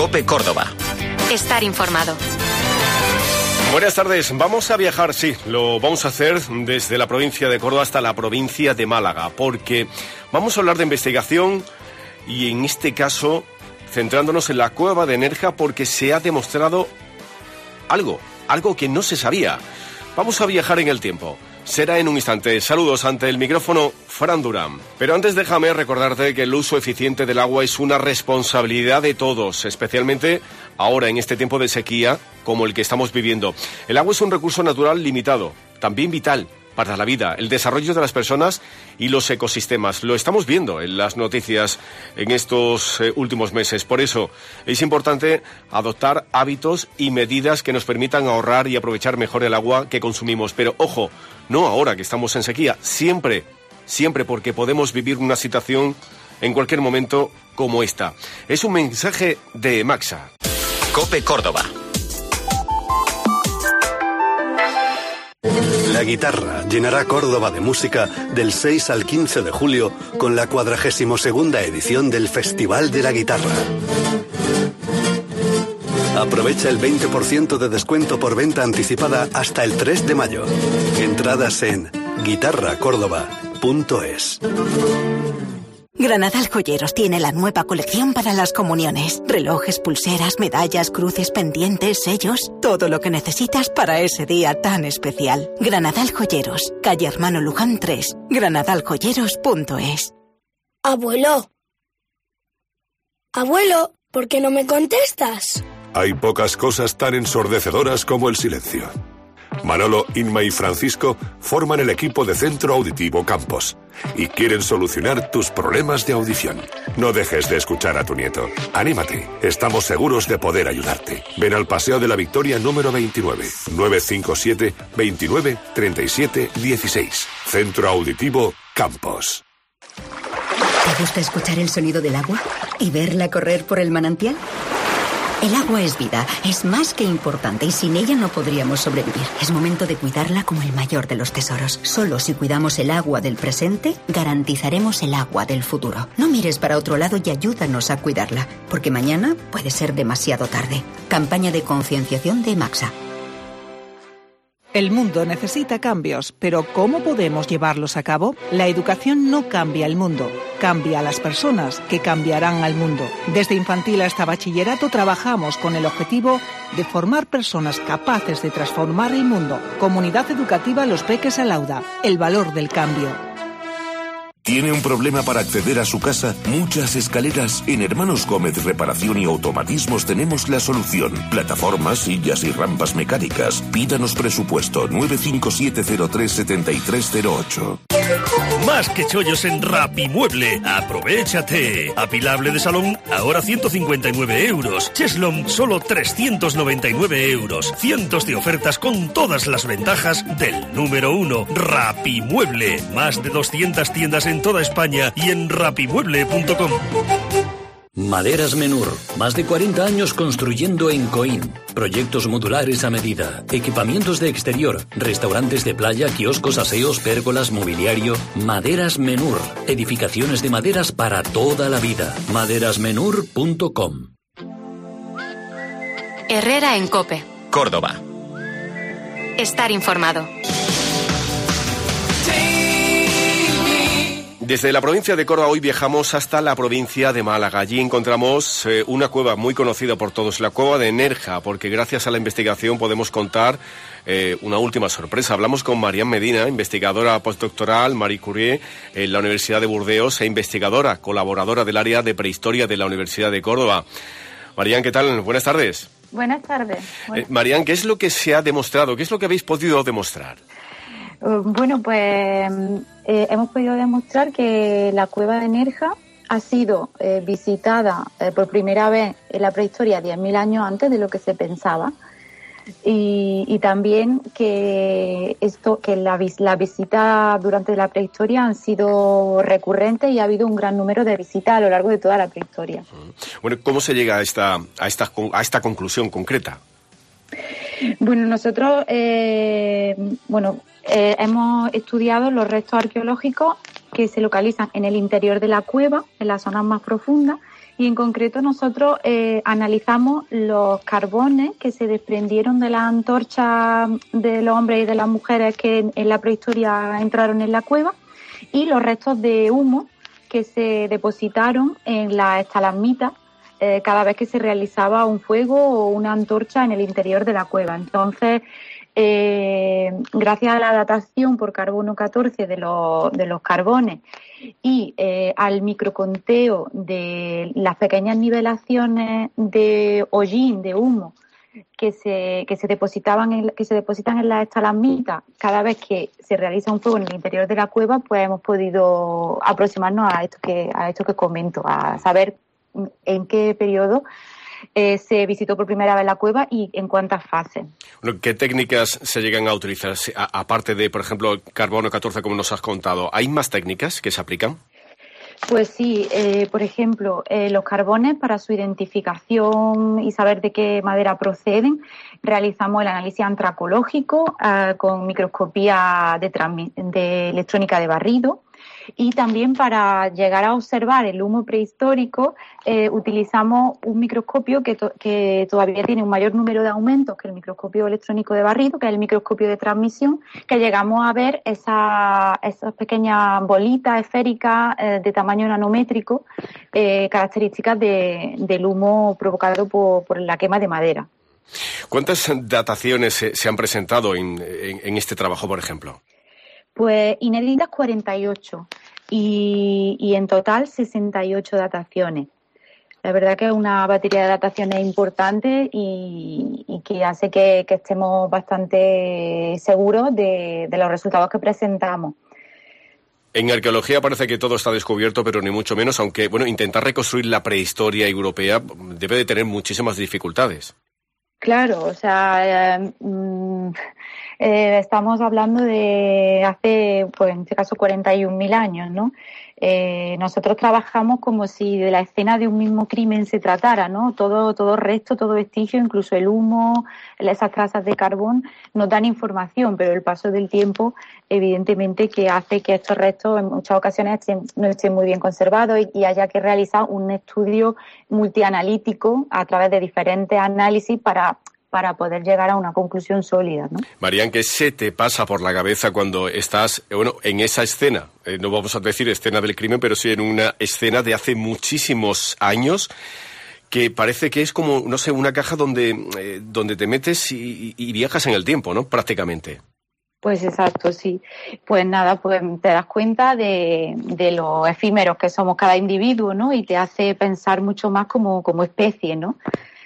COPE Córdoba. Estar informado. Buenas tardes. Vamos a viajar, sí, lo vamos a hacer desde la provincia de Córdoba hasta la provincia de Málaga, porque vamos a hablar de investigación y en este caso centrándonos en la cueva de Nerja, porque se ha demostrado algo que no se sabía. Vamos a viajar en el tiempo. Será en un instante. Saludos, ante el micrófono, Fran Durán. Pero antes déjame recordarte que el uso eficiente del agua es una responsabilidad de todos, especialmente ahora en este tiempo de sequía como el que estamos viviendo. El agua es un recurso natural limitado, también vital para la vida, el desarrollo de las personas y los ecosistemas. Lo estamos viendo en las noticias en estos últimos meses. Por eso es importante adoptar hábitos y medidas que nos permitan ahorrar y aprovechar mejor el agua que consumimos. Pero ojo, no ahora que estamos en sequía, siempre, porque podemos vivir una situación en cualquier momento como esta. Es un mensaje de Maxa. COPE Córdoba. La guitarra llenará Córdoba de música del 6 al 15 de julio con la 42ª edición del Festival de la Guitarra. Aprovecha el 20% de descuento por venta anticipada hasta el 3 de mayo. Entradas en guitarracórdoba.es. Granadal Joyeros tiene la nueva colección para las comuniones. Relojes, pulseras, medallas, cruces, pendientes, sellos. Todo lo que necesitas para ese día tan especial. Granadal Joyeros, calle Hermano Luján 3, granadaljoyeros.es. Abuelo, ¿por qué no me contestas? Hay pocas cosas tan ensordecedoras como el silencio. Manolo, Inma y Francisco forman el equipo de Centro Auditivo Campos y quieren solucionar tus problemas de audición. No dejes de escuchar a tu nieto. Anímate, estamos seguros de poder ayudarte. Ven al Paseo de la Victoria número 29, 957 29 37 16. Centro Auditivo Campos. ¿Te gusta escuchar el sonido del agua y verla correr por el manantial? El agua es vida, es más que importante y sin ella no podríamos sobrevivir. Es momento de cuidarla como el mayor de los tesoros. Solo si cuidamos el agua del presente, garantizaremos el agua del futuro. No mires para otro lado y ayúdanos a cuidarla, porque mañana puede ser demasiado tarde. Campaña de concienciación de Maxa. El mundo necesita cambios, pero ¿cómo podemos llevarlos a cabo? La educación no cambia el mundo, cambia a las personas que cambiarán al mundo. Desde infantil hasta bachillerato trabajamos con el objetivo de formar personas capaces de transformar el mundo. Comunidad Educativa Los Peques Alauda, el valor del cambio. ¿Tiene un problema para acceder a su casa? Muchas escaleras. En Hermanos Gómez Reparación y Automatismos tenemos la solución. Plataformas, sillas y rampas mecánicas. Pídanos presupuesto 957037308. Más que chollos en Rapimueble. ¡Aprovechate! Apilable de salón, ahora 159 euros. Cheslon, solo 399 euros. Cientos de ofertas con todas las ventajas del número 1. Rapimueble. Más de 200 tiendas en toda España y en rapimueble.com. Maderas Menur, más de 40 años construyendo en Coín. Proyectos modulares a medida, equipamientos de exterior, restaurantes de playa, kioscos, aseos, pérgolas, mobiliario. Maderas Menur, edificaciones de maderas para toda la vida. maderasmenur.com. Herrera en COPE. Córdoba. Estar informado. Desde la provincia de Córdoba hoy viajamos hasta la provincia de Málaga. Allí encontramos una cueva muy conocida por todos, la cueva de Nerja, porque gracias a la investigación podemos contar una última sorpresa. Hablamos con Marian Medina, investigadora postdoctoral Marie Curie en la Universidad de Burdeos e investigadora, colaboradora del área de prehistoria de la Universidad de Córdoba. Marian, ¿qué tal? Buenas tardes. Buenas tardes. Marian, ¿qué es lo que se ha demostrado? ¿Qué es lo que habéis podido demostrar? Bueno, pues hemos podido demostrar que la cueva de Nerja ha sido visitada por primera vez en la prehistoria 10.000 años antes de lo que se pensaba, y también que la visita durante la prehistoria han sido recurrentes y ha habido un gran número de visitas a lo largo de toda la prehistoria. Bueno, ¿cómo se llega a esta conclusión concreta? Bueno, nosotros hemos estudiado los restos arqueológicos que se localizan en el interior de la cueva, en las zonas más profundas, Y en concreto nosotros analizamos los carbones que se desprendieron de las antorchas de los hombres y de las mujeres que en la prehistoria entraron en la cueva y los restos de humo que se depositaron en las estalagmitas cada vez que se realizaba un fuego o una antorcha en el interior de la cueva. Entonces, gracias a la datación por carbono 14 de los carbones y al microconteo de las pequeñas nivelaciones de hollín, de humo, que se depositan en las estalagmitas cada vez que se realiza un fuego en el interior de la cueva, pues hemos podido aproximarnos a esto que comento, a saber en qué periodo se visitó por primera vez la cueva y en cuántas fases. Bueno, ¿qué técnicas se llegan a utilizar? Aparte de, por ejemplo, el carbono 14, como nos has contado, ¿hay más técnicas que se aplican? Pues sí, por ejemplo, los carbones, para su identificación y saber de qué madera proceden, realizamos el análisis antracológico con microscopía de electrónica de barrido. Y también para llegar a observar el humo prehistórico utilizamos un microscopio que todavía tiene un mayor número de aumentos que el microscopio electrónico de barrido, que es el microscopio de transmisión, que llegamos a ver esas pequeñas bolitas esféricas de tamaño nanométrico, características del humo provocado por la quema de madera. ¿Cuántas dataciones se han presentado en este trabajo, por ejemplo? Pues inéditas 48 y en total 68 dataciones. La verdad que es una batería de dataciones importante y que hace que estemos bastante seguros de los resultados que presentamos. En arqueología parece que todo está descubierto, pero ni mucho menos, aunque bueno, intentar reconstruir la prehistoria europea debe de tener muchísimas dificultades. Claro, o sea, estamos hablando de hace, pues en este caso, 41.000 años, ¿no? Nosotros trabajamos como si de la escena de un mismo crimen se tratara, ¿no? Todo resto, todo vestigio, incluso el humo, esas trazas de carbón, nos dan información, pero el paso del tiempo, evidentemente, que hace que estos restos en muchas ocasiones no estén muy bien conservados y haya que realizar un estudio multianalítico a través de diferentes análisis para poder llegar a una conclusión sólida, ¿no? Marian, ¿qué se te pasa por la cabeza cuando estás, en esa escena? No vamos a decir escena del crimen, pero sí en una escena de hace muchísimos años, que parece que es como, no sé, una caja donde te metes y viajas en el tiempo, ¿no? Prácticamente. Pues exacto, sí. Pues nada, pues te das cuenta de lo efímeros que somos cada individuo, ¿no? Y te hace pensar mucho más como especie, ¿no?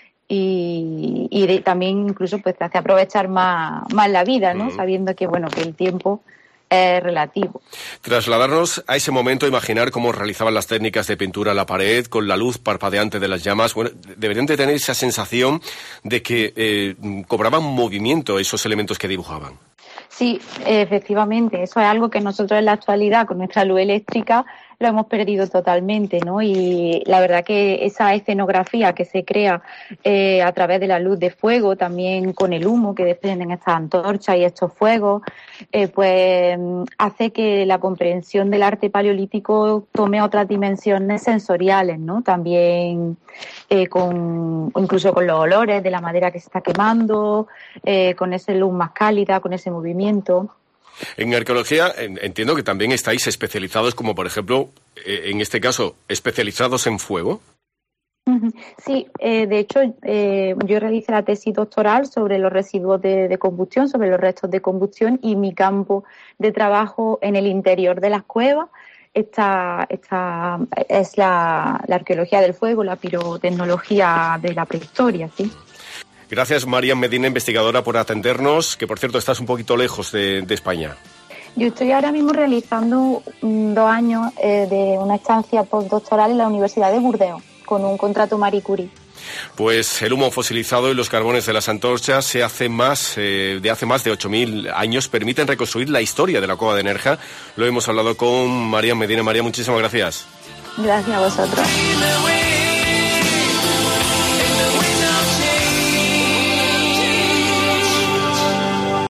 Y también incluso pues te hace aprovechar más la vida, ¿no? Sabiendo que que el tiempo es relativo. Trasladarnos a ese momento, imaginar cómo realizaban las técnicas de pintura a la pared con la luz parpadeante de las llamas. Bueno, deberían de tener esa sensación de que cobraban movimiento esos elementos que dibujaban. Sí, efectivamente, eso es algo que nosotros en la actualidad con nuestra luz eléctrica lo hemos perdido totalmente, ¿no? Y la verdad que esa escenografía que se crea a través de la luz de fuego, también con el humo que desprenden estas antorchas y estos fuegos, pues hace que la comprensión del arte paleolítico tome otras dimensiones sensoriales, ¿no? También incluso con los olores de la madera que se está quemando, con esa luz más cálida, con ese movimiento. En arqueología entiendo que también estáis especializados, como por ejemplo, en este caso, especializados en fuego. Sí, de hecho yo realicé la tesis doctoral sobre los residuos de combustión, sobre los restos de combustión, y mi campo de trabajo en el interior de las cuevas esta es la arqueología del fuego, la pirotecnología de la prehistoria, ¿sí? Gracias, Marian Medina, investigadora, por atendernos, que por cierto estás un poquito lejos de España. Yo estoy ahora mismo realizando 2 años de una estancia postdoctoral en la Universidad de Burdeos, con un contrato Marie Curie. Pues el humo fosilizado y los carbones de las antorchas de hace más de 8.000 años permiten reconstruir la historia de la cueva de Nerja. Lo hemos hablado con Marian Medina. María, muchísimas gracias. Gracias a vosotros.